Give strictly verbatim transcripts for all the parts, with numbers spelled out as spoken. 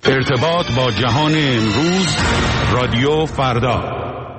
ارتباط با جهان امروز، رادیو فردا.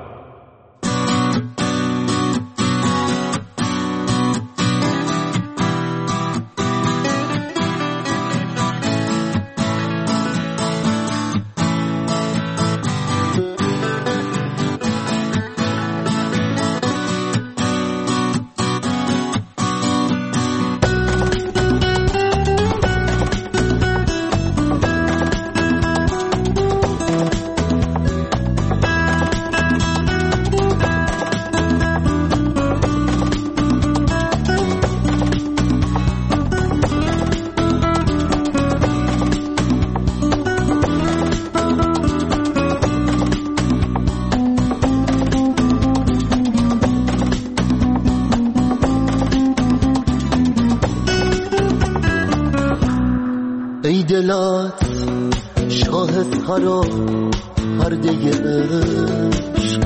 دلات شاه سرا پرده عشق،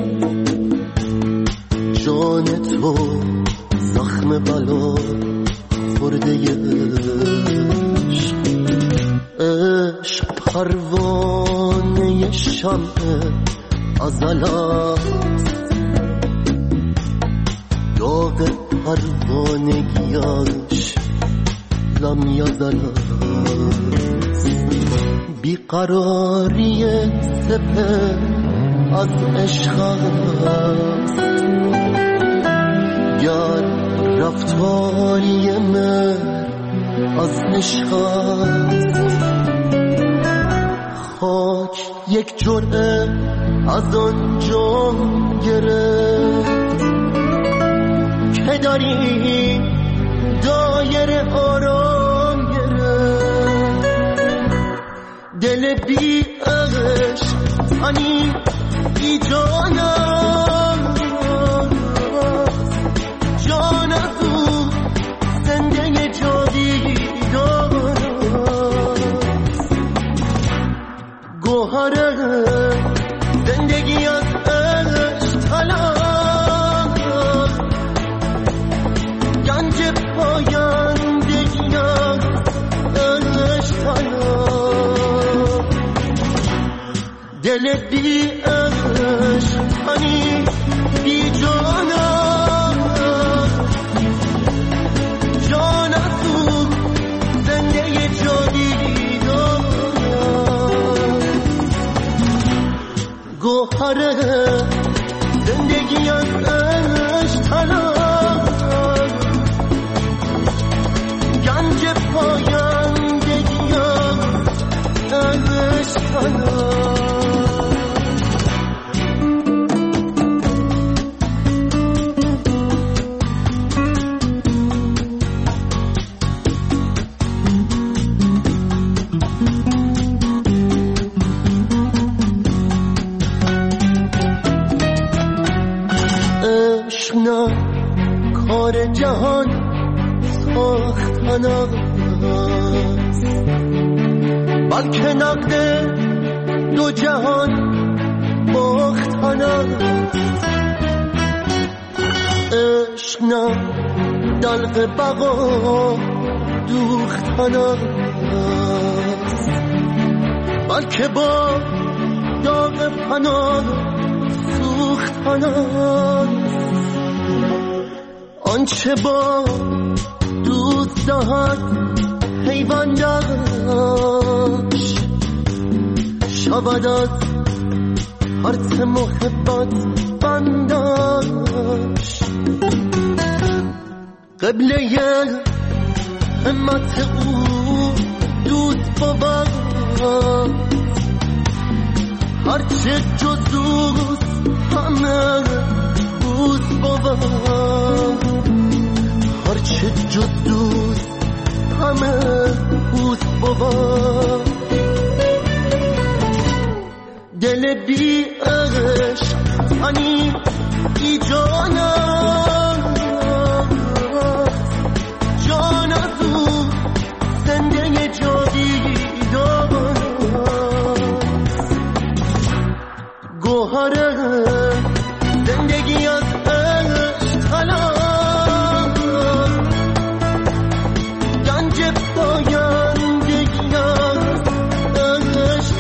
جان تو زخم بلا خورده عشق، عشق پروانه شمع ازلات، داغ پروانگیاش لم یزلات، بیقراری سپه از عشق است، گر رفتاری مهر از عشق است، خاک یک جرعه از آن جام گرفت که داری دایر آرام گرفت، دل بی عشق تنی بی جانم، جان از او زنده جاویدانست، گوهر زندگی از عشق طلب، گنج پایندگی از عشق طلب، دل بی عشق تنی بی جانم، جان از او زنده جاویدانست، گوهر زندگی از عشق طلب، گنج پایندگی از عشق طلب. عشق نه کار جهان ساختن است، بلکه نقد دو جهان باختن است، عشق نه دلق بقا دوختن است، بلکه با داغ فنا سوختن است، آنچه با دوست دهد حیوان داشت، شود از هرچه محبت بنداش، قبله همت او دوست بود، هرچه جز دوست همه دوست بود، هرچه جز دوست همه دوست بود، دل بی عشق تنی بی جانم، جان از او زنده جاویدانست، گوهر زندگی از عشق طلب، گنج پایندگی از عشق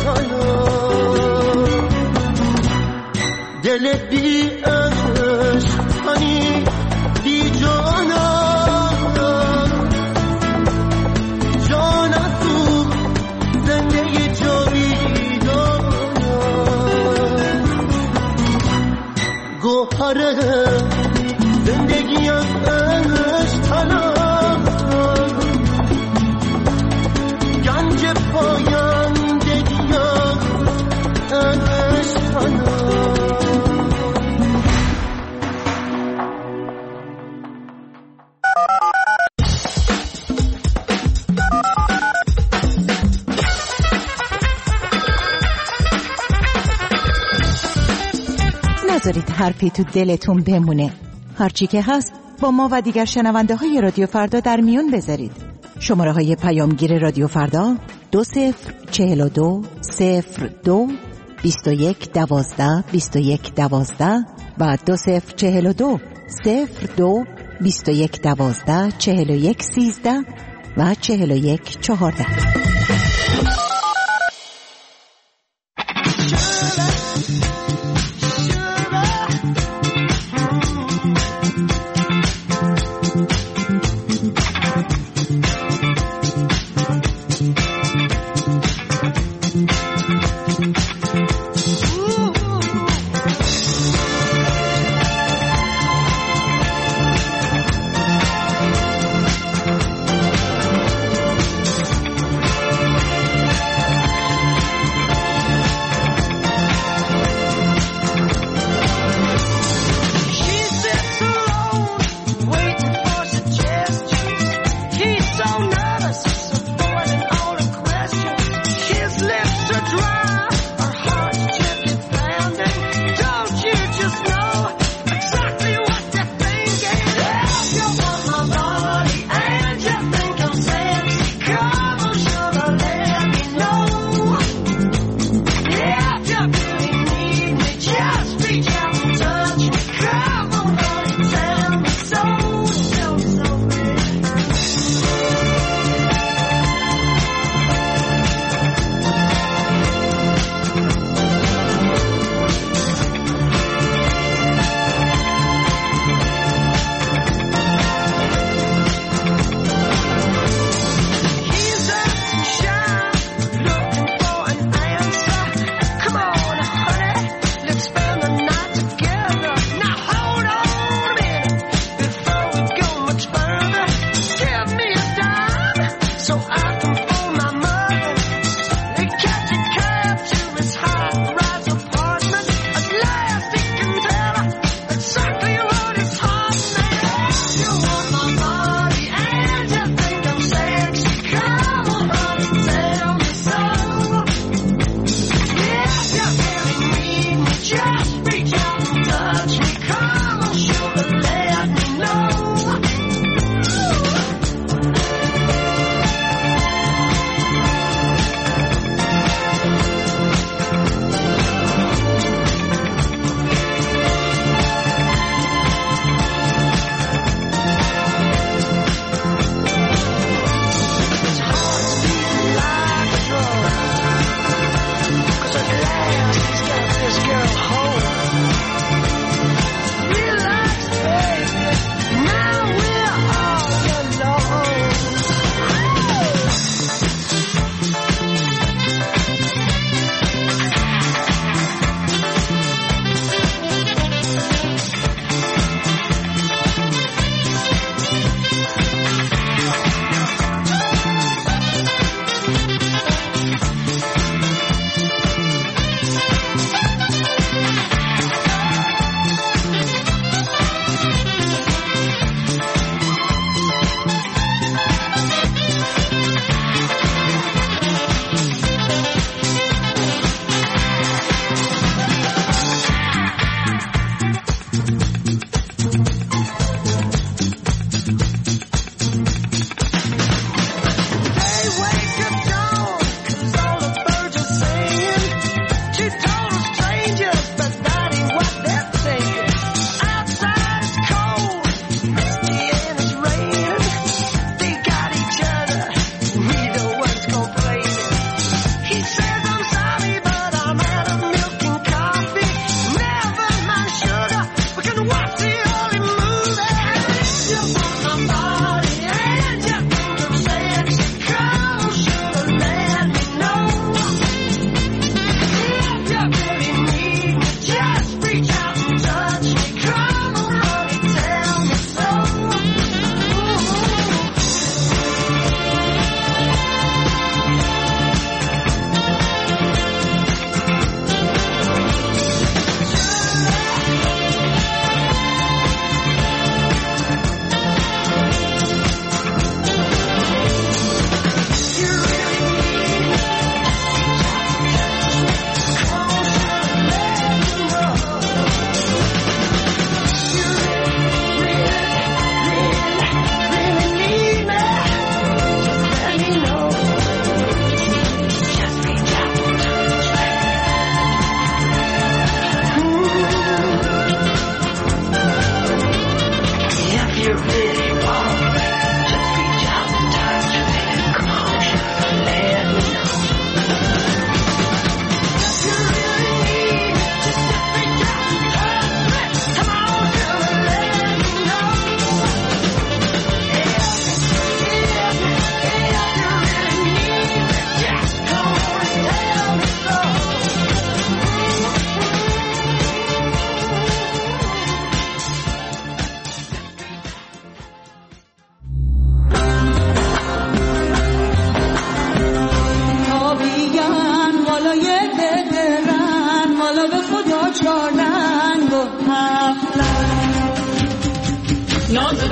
نذارید حرفی تو دلتون بمونه. هرچی که هست با ما و دیگر شنونده های رادیو فردا در میون بذارید. شماره های پیامگیر رادیو فردا دو صفر چهل و دو صفر دو بیست و یک دوازده بیست و یک دوازده و دو صفر چهل و دو صفر دو بیست و یک دوازده چهل و یک سیزده و چهل و یک چهارده.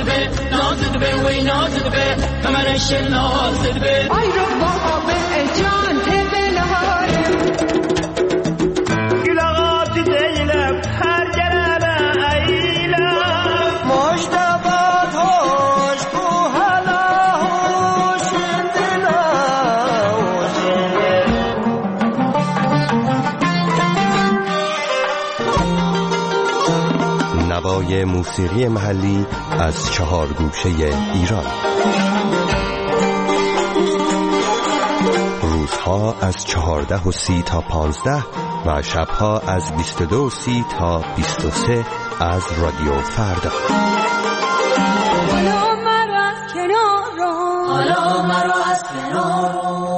به نازد به وی نازد به کمرش نازد به آی رو بابا به جان تبلهار گلغات دیلم هر جرم ایلم مجتبات هاش کو هلا هوشن دلا هوشن نوای موسیقی محلی از چهار گوشه ایران. روزها از چهارده و سی تا پانزده و شبها از بیست و دو و سی تا بیست و سه از رادیو فردا. حالا مرا از کنار رو حالا مرا از کنار رو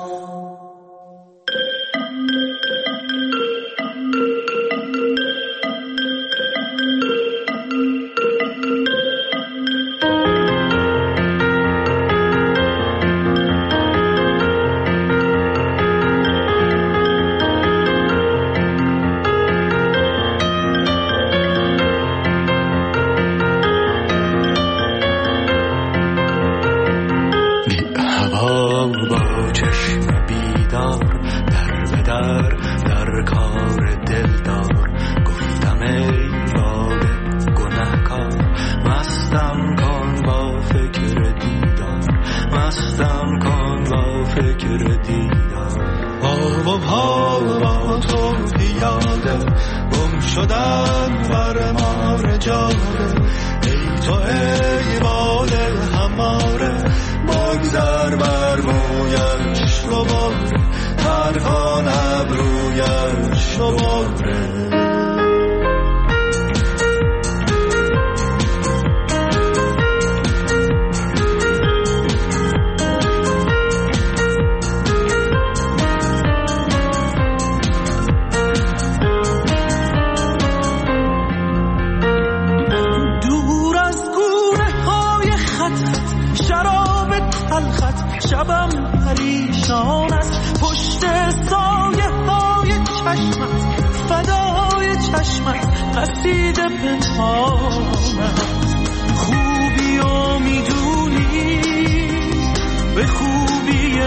شبم پریشان است پشت سایه های چشمت فدای چشمت قصید پنهانم خوبی و میدونی به خوبی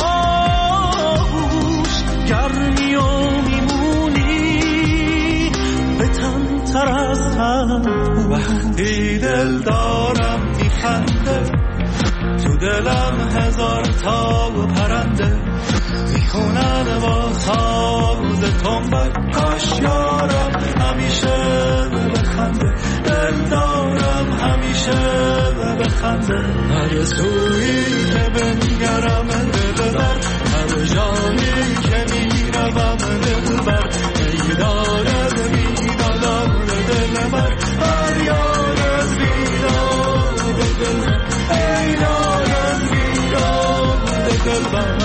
آغوش گرمی و میمونی به تن تر از تن وقتی دل دارم میخنده تو دلم هزار تا پرنده میخونن با ساز تنبک کاش یارم همیشه بخنده دل دارم همیشه بخنده هر سویی که بنگرم دل بر هر جایی که میروم دل بر بیدارد بیدادار دل بر هر یارد بیداد دل بر بیدارد بیداد دل بر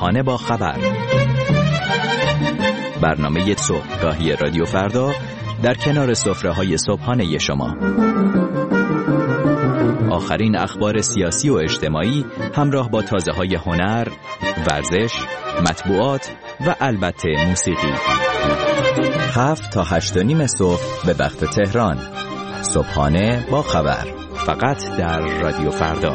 صبحانه با خبر، برنامه صبحگاهی رادیو فردا در کنار سفره‌های صبحانه شما. آخرین اخبار سیاسی و اجتماعی همراه با تازه‌های هنر، ورزش، مطبوعات و البته موسیقی. هفت تا هشت و نیم صبح به وقت تهران. صبحانه با خبر، فقط در رادیو فردا.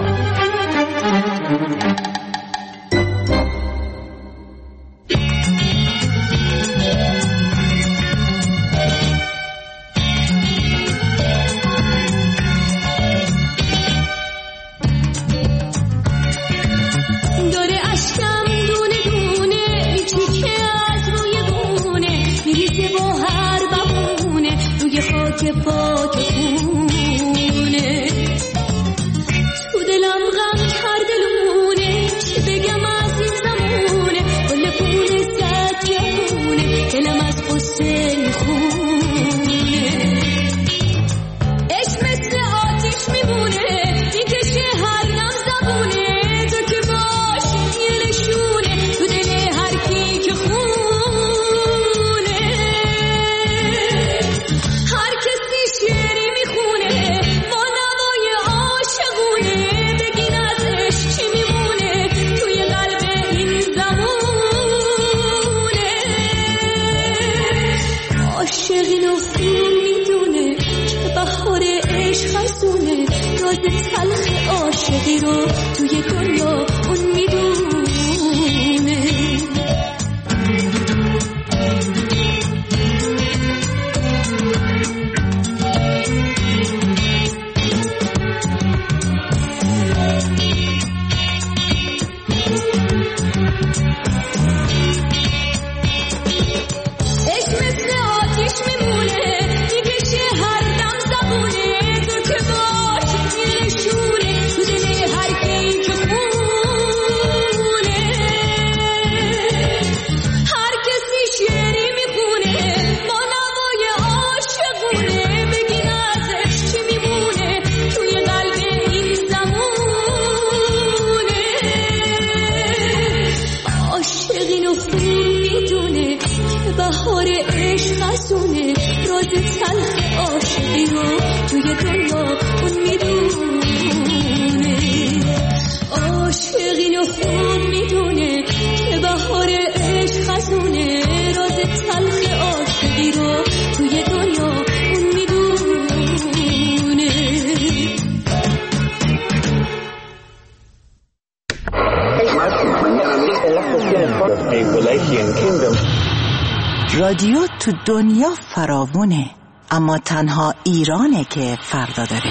رادیو تو دنیا فراوونه، اما تنها ایرانه که فردا داره.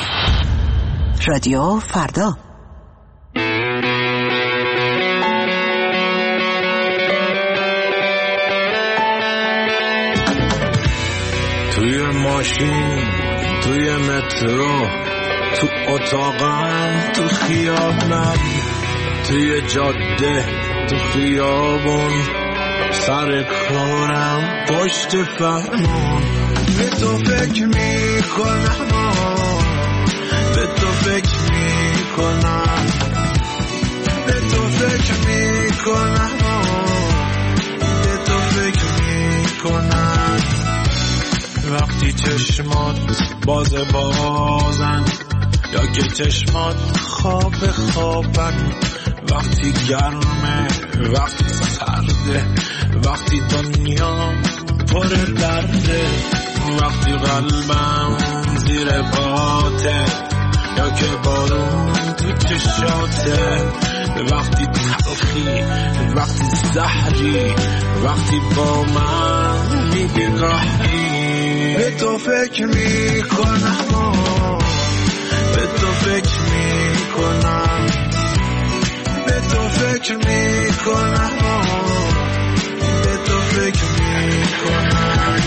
رادیو فردا. توی ماشین، توی مترو، تو اتاقم، تو خیابونم، توی جاده، تو خیابون، سر کارم، پشت فرمون. به تو فکر میکنم، به تو فکر میکنم، به تو فکر میکنم، به تو فکر میکنم. وقتی چشمات باز بازن یا که چشمات خواب خوابن، وقتی گرمه، وقتی سرده، وقتی دنیا پر درده، وقتی قلبم زیر پاته یا که بارون تو چشاته، وقتی تلخی، وقتی زهری، وقتی با من میگی راهی. به تو فکر میکنم، به تو فکر میکنم، به تو فکر میکنم، به تو فکر میکنم.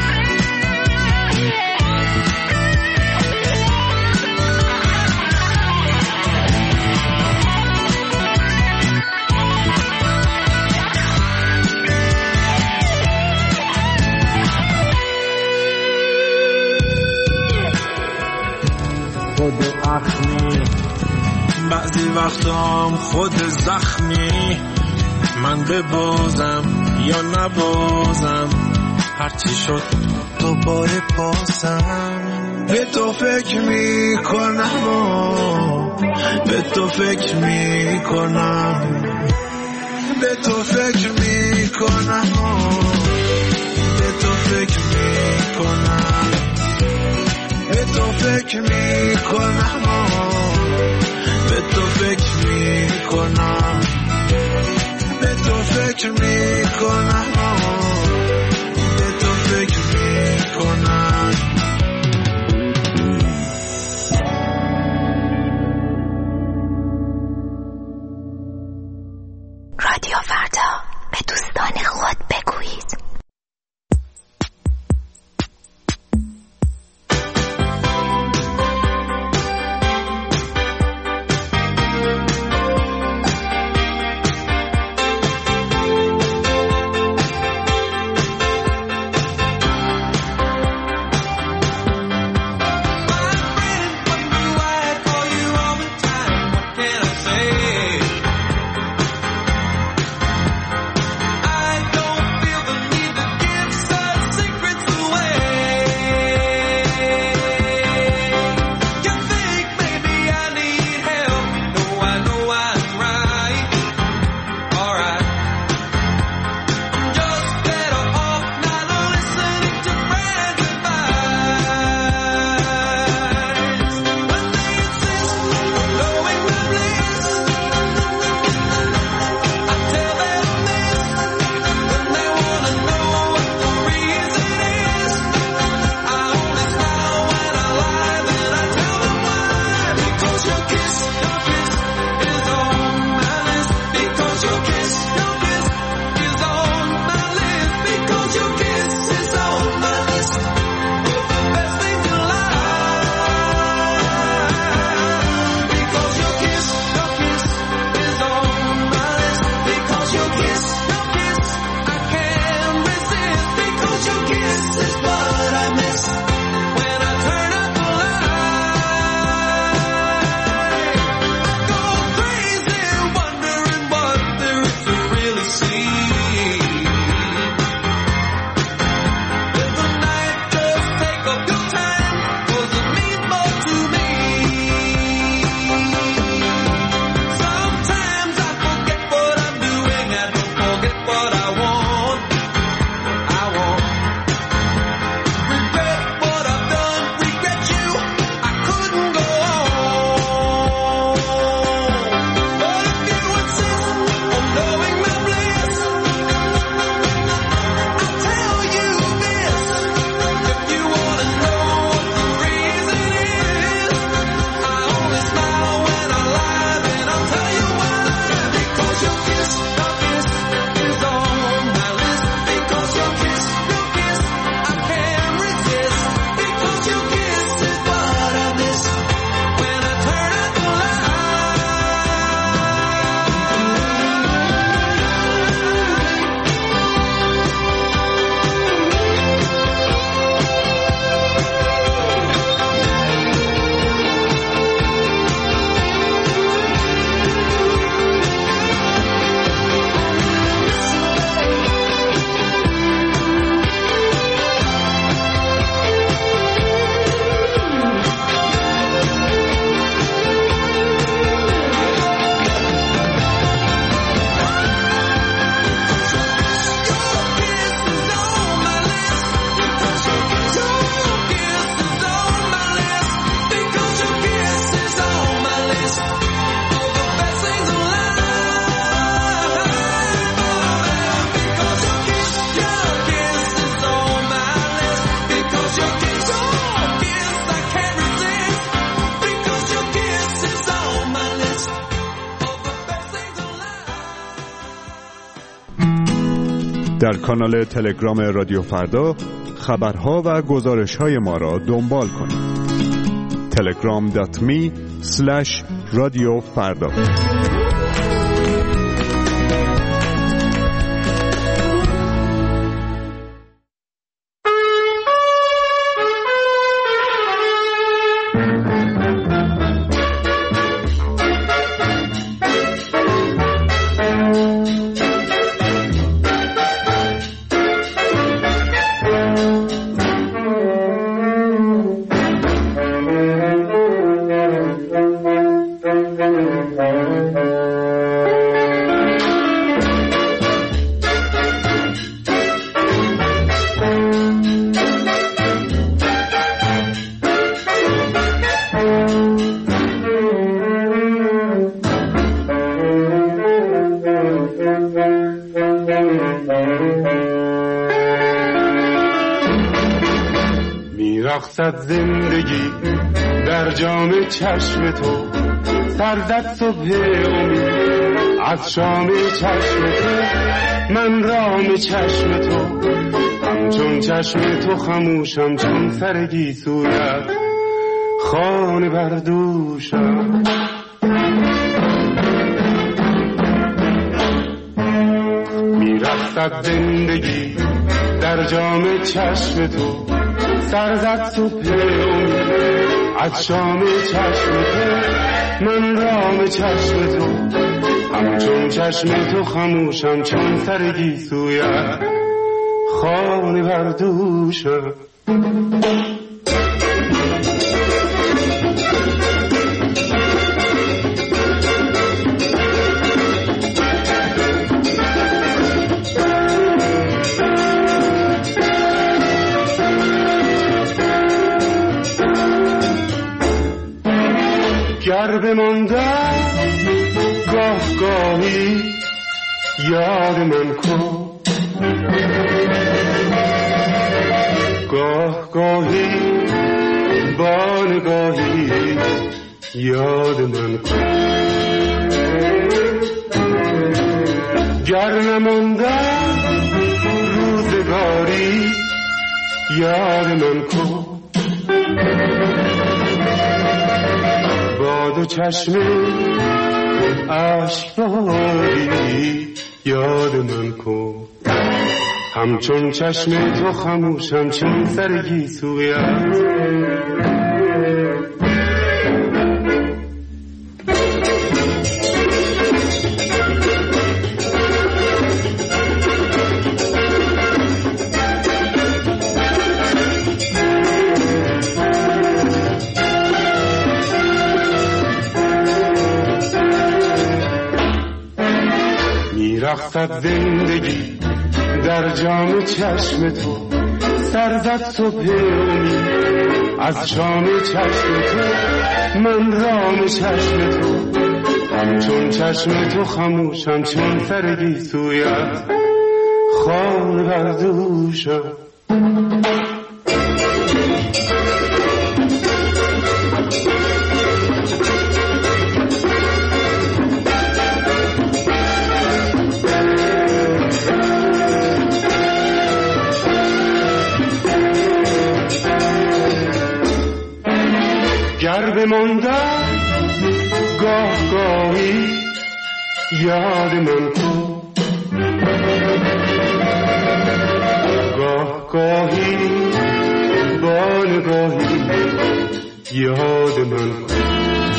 خود اخمی، بعضی وقتام خود زخمی، من ببازم یا نبازم، هرچی شد دوباره پاسم. به تو فکر میکنم و به تو فکر میکنم، به تو فکر میکنم و به تو فکر میکنم، به تو فکر میکنم و به تو فکر میکنم، به تو فکر میکنم و به تو فکر میکنم. رادیو فردا، به دوستان خود بگویید. در کانال تلگرام رادیو فردا خبرها و گزارش‌های ما را دنبال کنید. تلگرام دات می اسلش رادیو فردا. میرقصد زندگی در جام چشم تو، سرزد صبح امید از شام چشم تو. من رام چشم تو، همچون چشم تو خموشم، چون سر گیسویت خانه بردوشم. میرقصد زندگی در جام چشم تو، سرزد صبح امید از شام چشم تو. من رام چشم تو، همچون چشم تو خموشم، چون سر گیسویت خانه بردوشم. گر بماندم گاه گاهی یاد من کن، گاه گاهی با نگاهی یاد من کن. گر نماندم روزگاری یاد من کن، با دو چشم اشکباری یاد من کن. همچون چشم تو خموشم، چون سر گیسویت میرقصد زندگی در جام چشم تو، سرزد صبح امید از شام چشم تو. من رام چشم تو، همچون چشم تو خموشم، چون سر گیسویت خانه بردوشم. گر بماندم گاه گاهی یاد من کن، گاه گاهی با نگاهی یاد من کن.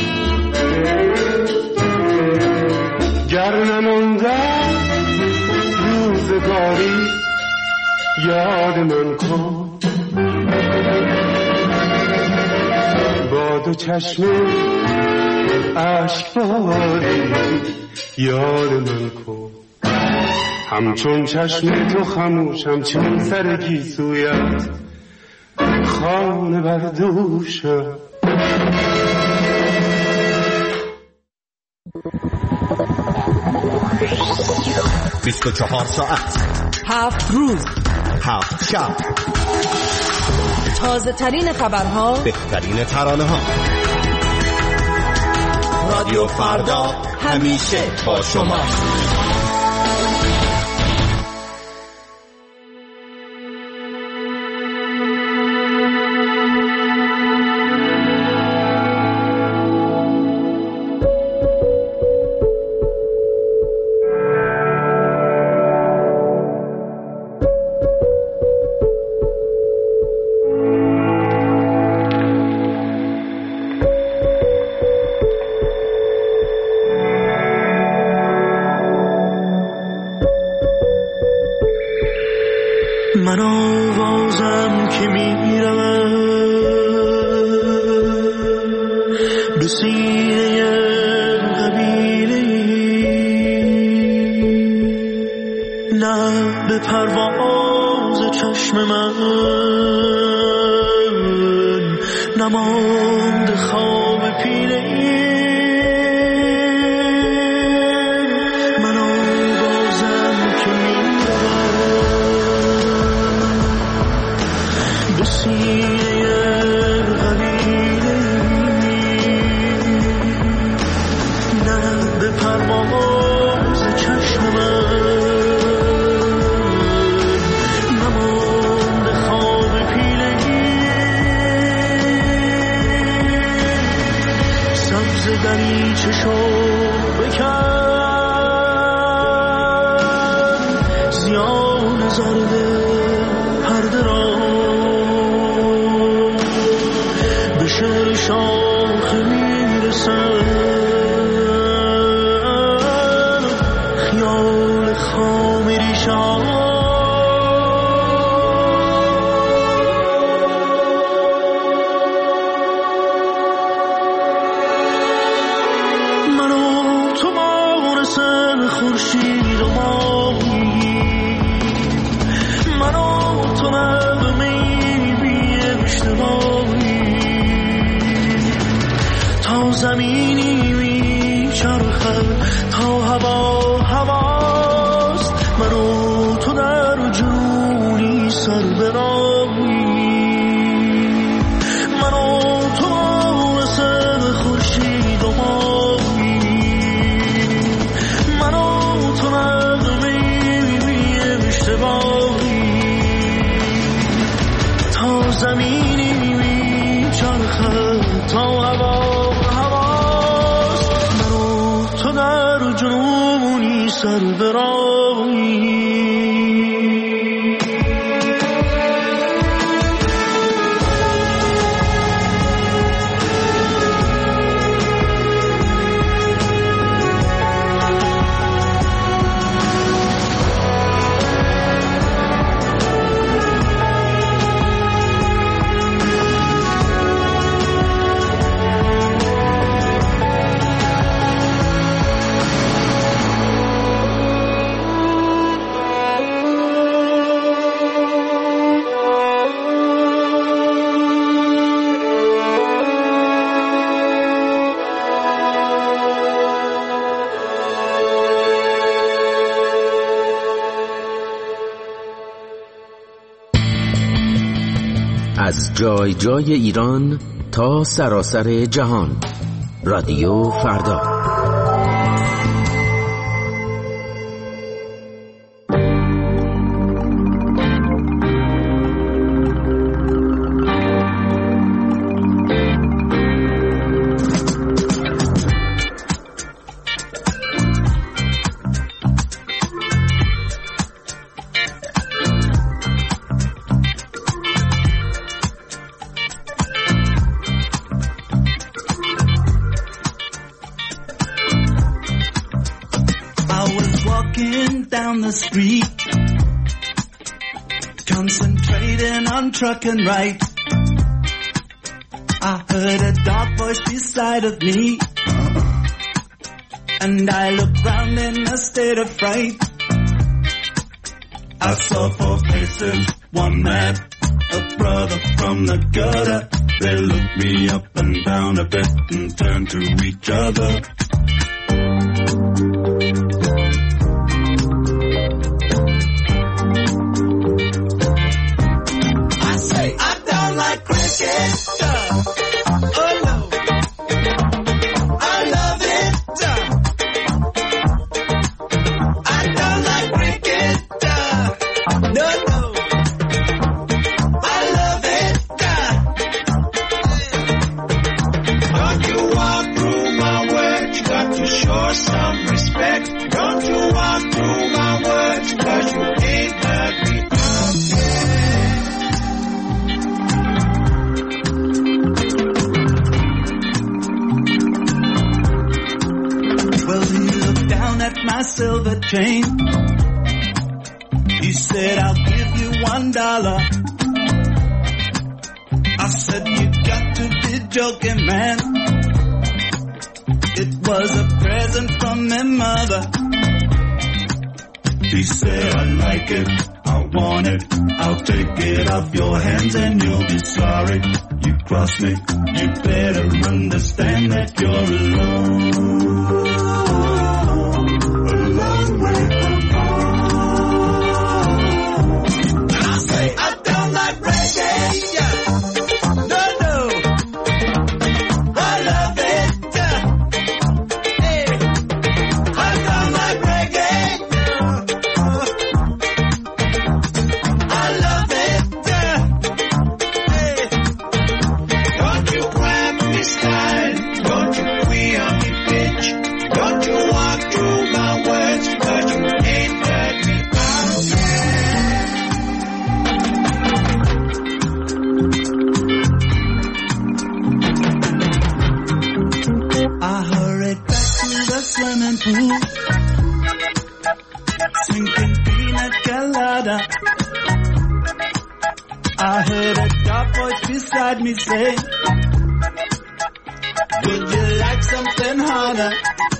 گر نماندم روزگاری یاد من کن، با دو چشم اشکباری یاد من کن. همچون چشم تو خموشم، چون سر گیسویت خانه بردوشم. بیست و چهار ساعت، هفت روز، هفت شب، تازه ترین خبرها، بهترین ترانه ها. رادیو فردا همیشه با شما. من آوازم که میرم به سینه قبیله، نه به پرواز چشم من نماند خواب پیله. من آوازم که میرم سینه قبیله نه به پرواز چشم من نمانده خواب پیلگی سبز دریچه شو بکن زیان زرده پرده را به شعر شاخه میرسن خیال خام ریشان خورشید و ماهی من و تو نغمه‌ای بی اشتباهی تا زمینی میچرخد تا هوا هواست من و تو در جنونی سر به راهی من و تو مثل خورشید و ماهی تا زمینی میچرخد تا هوا هواست من و تو در جنونی سر به راهی از جای جای ایران تا سراسر جهان، رادیو فردا. Street, concentrating on trucking right. I heard a dark voice beside of me, and I looked round in a state of fright. I saw four faces, one man, a brother from the gutter. They looked me up and down a bit and turned to each other. Silver chain. He said, I'll give you one dollar. I said, you got to be joking, man. It was a present from my mother. He said, I like it, I want it, I'll take it off your hands and you'll be sorry. You cross me, you better understand that you're alone. And I say, I don't like reggae, yeah. harder. I heard a dark voice beside me say, would you like something harder?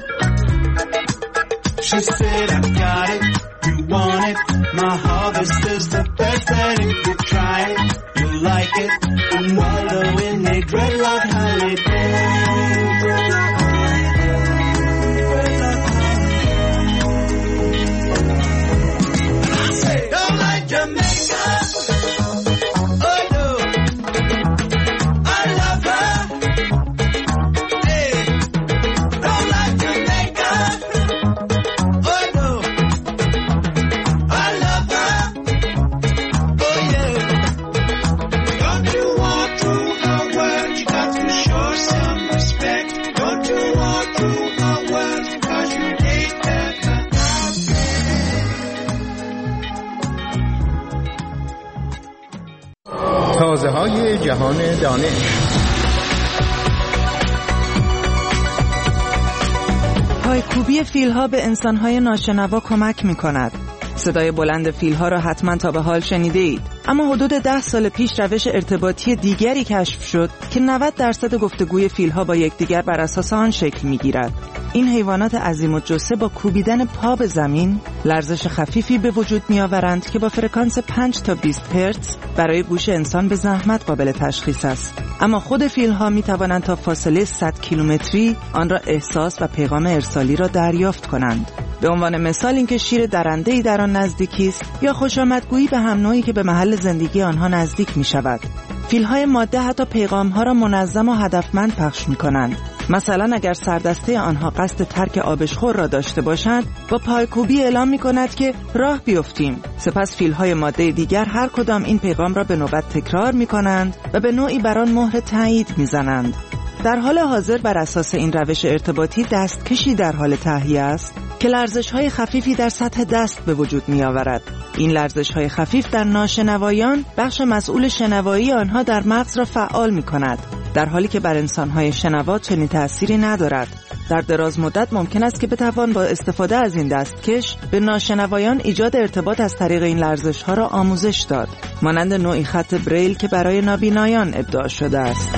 She said, I got it, you want it. My harvest is the best, and if you try it, you'll like it. And wallow in a dreadlock holiday. I say, don't like Jamaica. Oh no, I love her. Hey, don't like Jamaica. Oh no, I love her. Oh yeah. Don't you walk through her world, you got to show some respect. Don't you walk through her world, cause you ain't that kind. تازه های جهان دانش. پایکوبی فیل‌ها به انسان‌های ناشنوا کمک می‌کند. صدای بلند فیل‌ها را حتما تا به حال شنیده اید. اما حدود ده سال پیش روش ارتباطی دیگری کشف شد که نود درصد گفتگوی فیل‌ها با یکدیگر بر اساس آن شکل می‌گیرد. این حیوانات عظیم الجثه با کوبیدن پا به زمین لرزش خفیفی به وجود می‌آورند که با فرکانس پنج تا بیست هرتز برای گوش انسان به زحمت قابل تشخیص است. اما خود فیل‌ها می‌توانند تا فاصله صد کیلومتری آن را احساس و پیغام ارسالی را دریافت کنند. به عنوان مثال اینکه شیر درنده‌ای در آن نزدیکی است یا خوشامدگویی به هم نوعی که به محل زندگی آنها نزدیک می‌شود. فیل‌های ماده حتی پیغام‌ها را منظم و هدفمند پخش می‌کنند. مثلا اگر سردسته آنها قصد ترک آبشخور را داشته باشد، با پایکوبی اعلام می‌کند که راه بیفتیم. سپس فیل‌های ماده دیگر هر کدام این پیغام را به نوبت تکرار می‌کنند و به نوعی بر آن مهر تایید می‌زنند. در حال حاضر بر اساس این روش ارتباطی دستکشی در حال تهیه است که لرزش‌های خفیفی در سطح دست به وجود می‌آورد. این لرزش‌های خفیف در ناشنوایان بخش مسئول شنوایی آنها در مغز را فعال می‌کند، در حالی که بر انسان‌های شنوا چنین تأثیری ندارد. در دراز مدت ممکن است که بتوان با استفاده از این دستکش به ناشنوایان ایجاد ارتباط از طریق این لرزش‌ها را آموزش داد، مانند نوعی خط بریل که برای نابینایان ابداع شده است.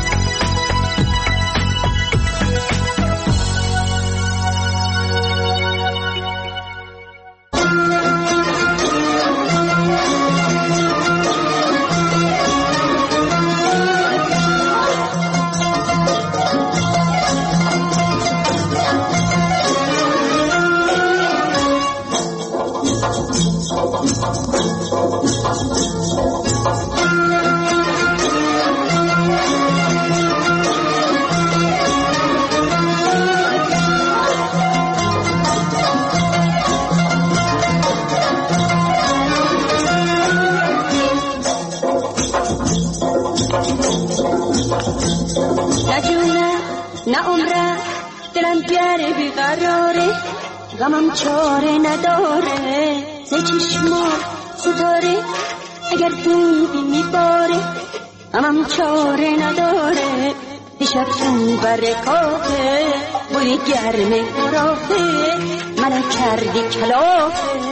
غمم چاره نداره ز چشما ستاره اگر دیدی میباره غمم چاره نداره دیشب تو برکاته بوی گرم مرافه منو کردی کلافه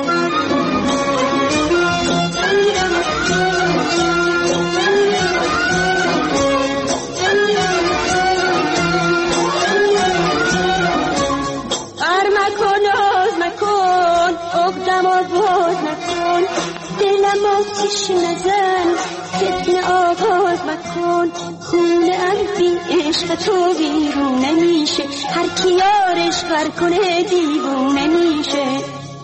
آتیش نزن فتنه آغاز مکن خونه ام بی عشق تو بیرون نمیشه هر کی یارش غر کنه دیوونه میشه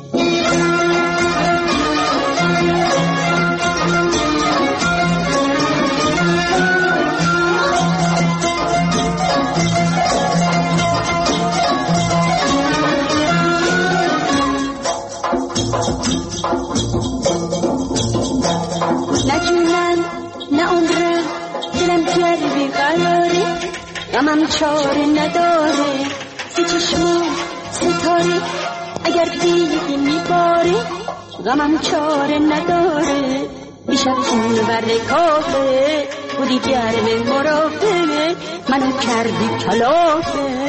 غمم چاره نداره سی چشما ستاره اگر دیگه میباره غمم چاره نداره دیشب تو برکافه بودی گرم مرافه منو کردی کلافه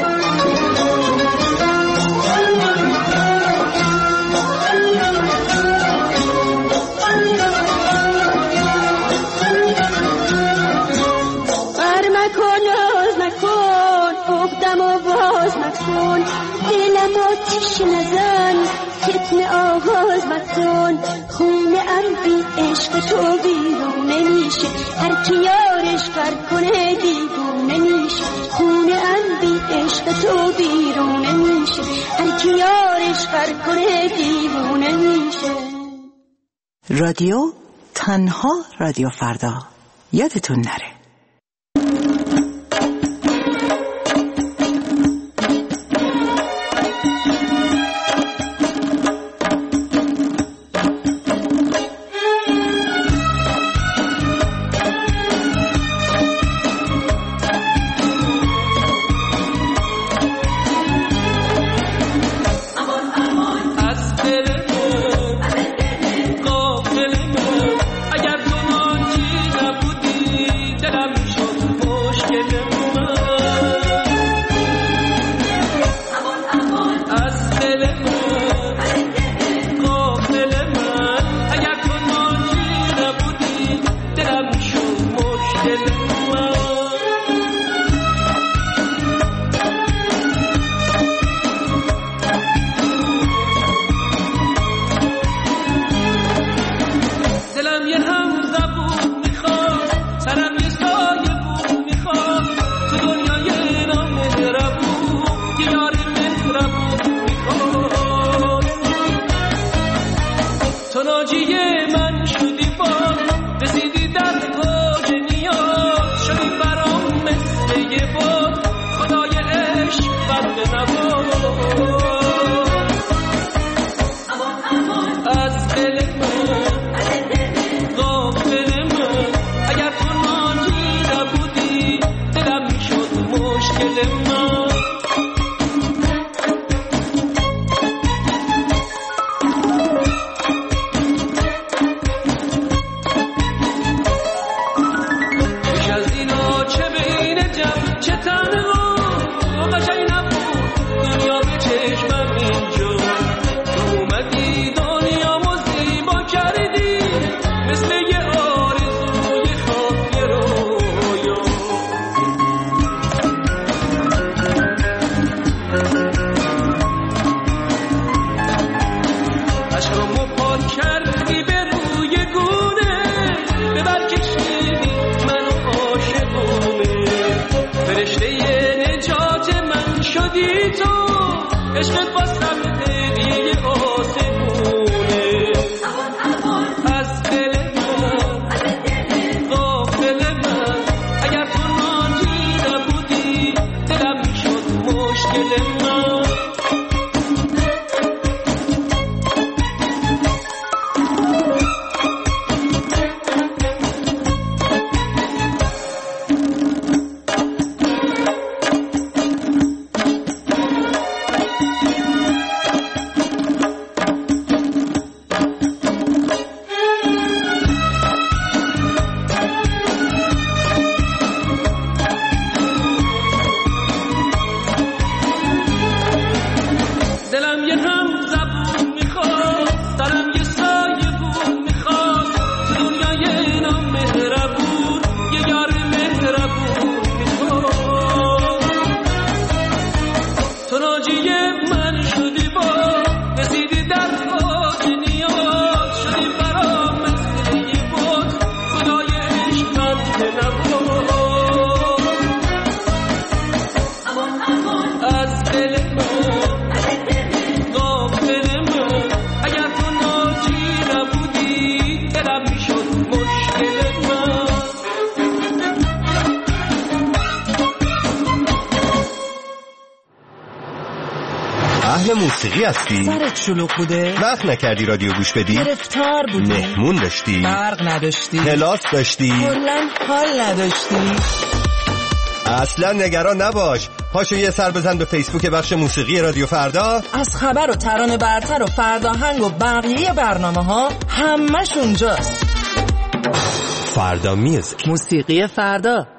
کن خونه ام بی عشق تو بیرون نمیشه هر کی یارش فر کنه دیوونه میشه خونه ام بی عشق تو بیرون نمیشه هر کی یارش فر کنه دیوونه میشه. رادیو تنها رادیو فردا یادتون نره. موسیقی هستی؟ سرت شلوغ بوده؟ وقت نکردی رادیو گوش بدی؟ گرفتار بودی؟ مهمون داشتی؟ برق نداشتی؟ کلاس داشتی؟ کلاً حال نداشتی؟ اصلا نگران نباش، پاشو یه سر بزن به فیسبوک بخش موسیقی رادیو فردا. از خبر و ترانه برتر و فرداهنگ و بقیه برنامه ها همش اونجاست. فردا میوزیک، موسیقی فردا.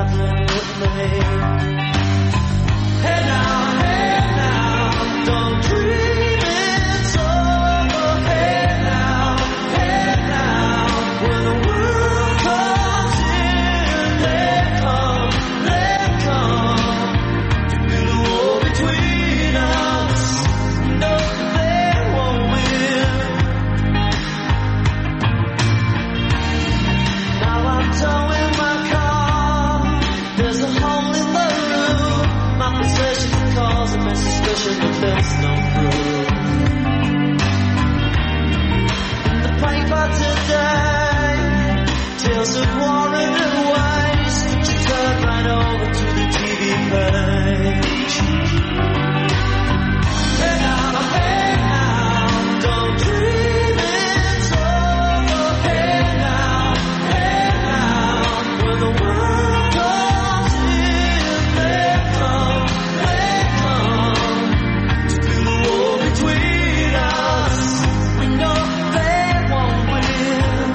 traveling with me. Hey now, hey now, don't dream it's over. Hey now, hey now, when the world comes in, they come, they come to build a wall between us. No, they won't win. Now I'm towing my car. There's a hole in the roof. My possessions cause a mess, suspicion, but there's no proof. In the paper today, tales of war and waste. You turn right over to the T V page. Hey now, hey now, don't dream it's over. Hey now, hey now, when the world comes in, they come, they come to build a wall between us. We know they won't win.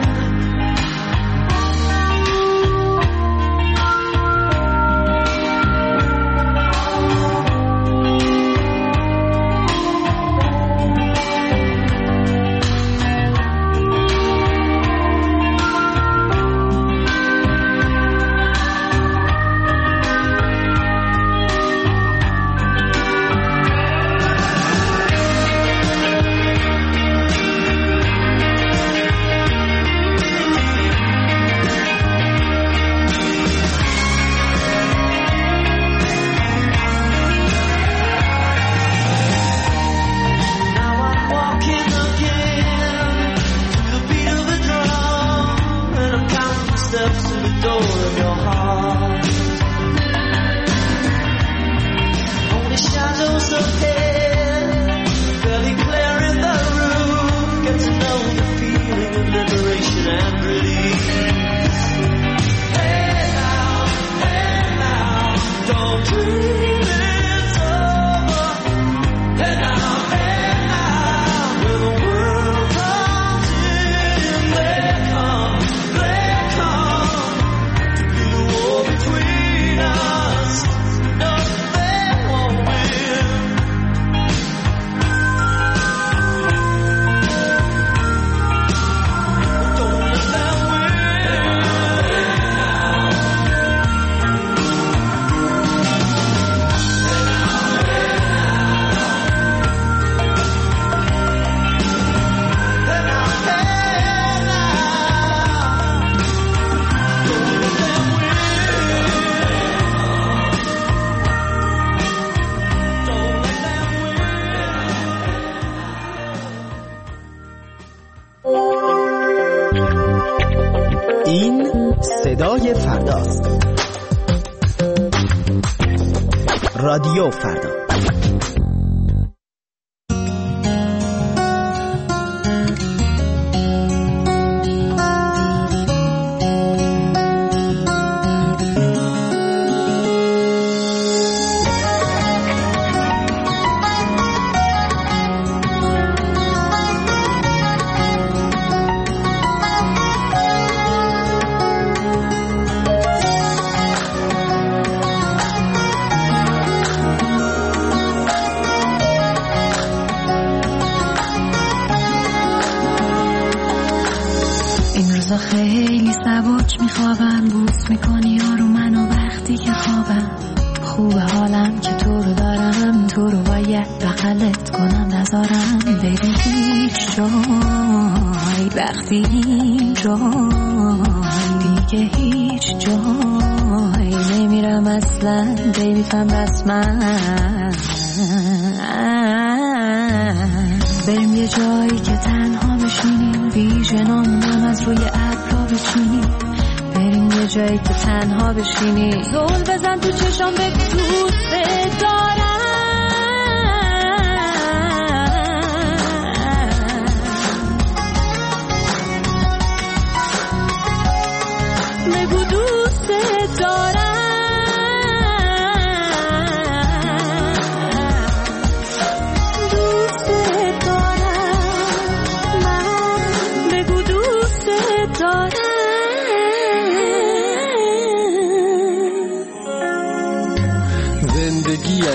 Now I'm walking again to the beat of the drum, and I'm counting the steps to the door of your heart. Only shadows ahead, barely clear in the room. Get to know the feeling of liberation and release. Hey now, hey now, don't dream it's over. Hey now, hey now, when the world comes in, they come, they come to build a wall between us. No, they won't win. Don't let them win. Hey now, hey now, don't let them win. Don't let them win. این صدای فرداست. رادیو فردا. این روزا خیلی سبک میخوابم، بوس میکنی آرو منو وقتی که خوابم. خوبه حالم که تو رو دارم، تو رو باید بغلت کنم نذارم بیبی هیچ جای، وقتی هیچ جای دیگه هیچ جای نمیرم اصلا بیبی فهم رسما. بریم یه جایی که تنها بشینیم، ویژنامونم از روی ابرا بچینیم. بریم یه جایی که تنها بشینیم، زل بزن تو چشام بگو دوست دارم. بگو دوست دارم.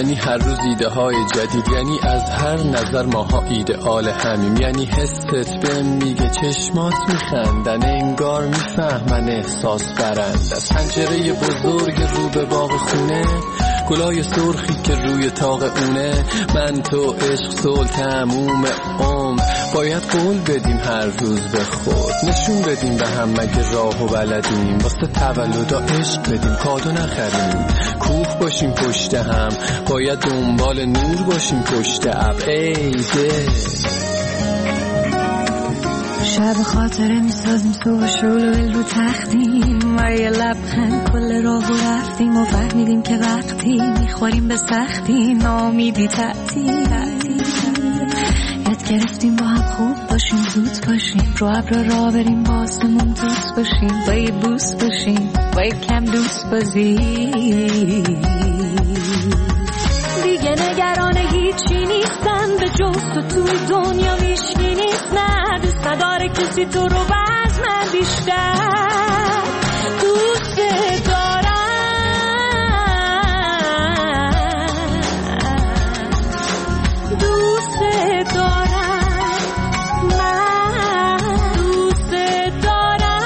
یعنی هر روز ایده های جدید، یعنی از هر نظر ماها ایدئال همیم، یعنی حست بهم میگه چشمات میخندن، انگار میفهمن احساس برند. از پنجره بزرگ رو به باغ خونه، گلای سرخی که روی تاق اونه، من تو عشق صلح تموم عمر، باید قول بدیم هر روز به خود، نشون بدیم به هم مگه راه و بلدیم، واسه تولدا عشق بدیم کادو نخریم، کوه باشیم پشت هم، باید دنبال نور باشیم پشت ابر. ای ده شب خاطره میسازیم صبح شعله ول رو تختیم و یه لبخند کل راه رو رفتیم و فهمیدیم که وقتی میخوریم به سختی نامیدی تعطیل. یاد گرفتیم با هم خوب باشیم زود باشیم رو ابر را بریم با آسمون دوست باشیم با یه بوس باشیم با یه کم دوست بازی. دیگه نگران هیچی نیستم به جز تو توی دنیا هیچکی نیست، نه دوست نداره کسی تو رو باز من بیشتر دوست دارم، دوست دارم، من دوست دارم،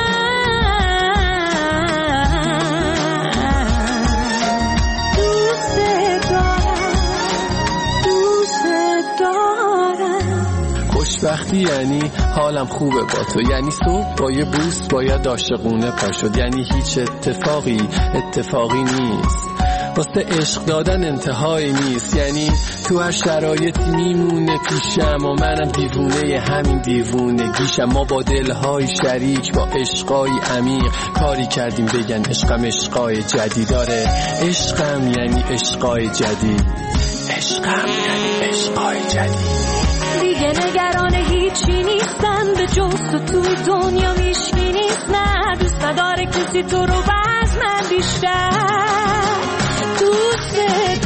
دوست دارم، دوست دارم. خوشبختی یعنی حالم خوبه با تو، یعنی صبح با یه بوس باید عاشقونه پا شد، یعنی هیچ اتفاقی اتفاقی نیست، واسه عشق دادن انتهایی نیست، یعنی تو هر شرایطی میمونه پیشم و منم دیوونه همین دیوونگیشم. ما با دلهای شریک با عشقای عمیق کاری کردیم بگن عشقم عشقای جدید داره، عشقم یعنی عشقای جدید، عشقم یعنی عشقای جدید. دیگه نگران هیچی نیستم به جز تو توی دنیا هیچکی نیست، نه دوست نداره کسی تو رو باز من بیشتر دوست